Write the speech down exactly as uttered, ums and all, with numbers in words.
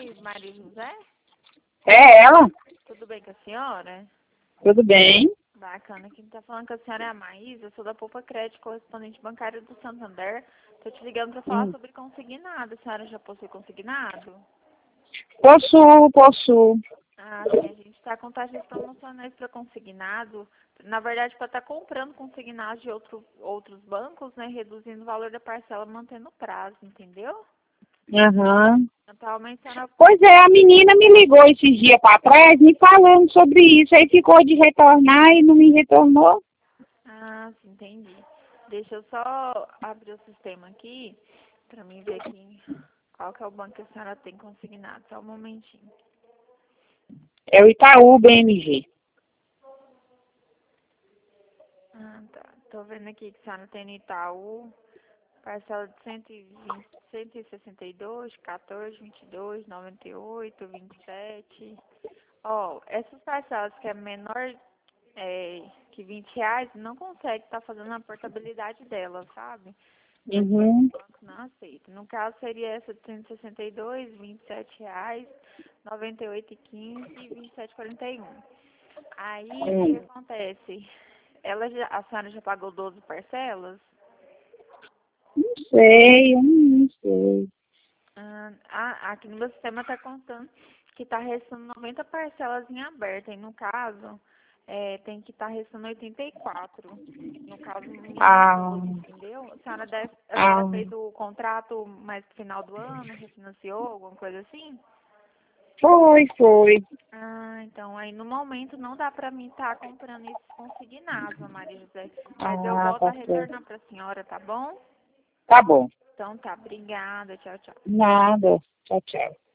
Oi, Maria José? É ela? Tudo bem com a senhora? Tudo bem? Bacana. Quem tá falando com a senhora é a Maísa, eu sou da Poupa Crédito, correspondente bancário do Santander. Tô te ligando para falar Hum. sobre consignado. A senhora já possui consignado? Posso, posso. Ah, sim, a gente está com taxas promocionais para consignado. Na verdade, para estar comprando consignado de outro, outros bancos, né, reduzindo o valor da parcela, mantendo o prazo, entendeu? Aham. Atualmente, a senhora... Pois é, a menina me ligou esses dias para trás, me falando sobre isso. Aí ficou de retornar e não me retornou. Ah, sim, entendi. Deixa eu só abrir o sistema aqui para mim ver aqui qual que é o banco que a senhora tem consignado. Só um momentinho. É o Itaú B M G. Ah, tá. Tô vendo aqui que a senhora tem no Itaú, parcela de cento e vinte, cento e sessenta e dois, quatorze, vinte e dois, noventa e oito, vinte e sete. Ó, essas parcelas que é menor é, que vinte reais, não consegue estar fazendo a portabilidade dela, sabe? Porque o Uhum. banco não aceita. No caso, seria essa de cento e sessenta e dois, vinte e sete reais, noventa e oito e quinze e vinte e sete e quarenta e um. Aí, o que Hum. acontece? Ela já, a senhora já pagou doze parcelas? Não sei, eu não sei. Ah, ah, aqui no meu sistema está contando que está restando noventa parcelas em aberto. E no caso, é, tem que estar restando oitenta e quatro. No caso, nem Ah, doze, entendeu? A senhora, deve, a senhora ah. fez o contrato mais no final do ano, refinanciou, alguma coisa assim? Foi, foi. Ah, então aí no momento não dá para mim estar comprando esses consignados, Maria José. Mas eu Ah, volto a tá certo. retornar para a senhora, tá bom? Tá bom. Então tá, obrigada, tchau, tchau. Nada. Tchau, tchau.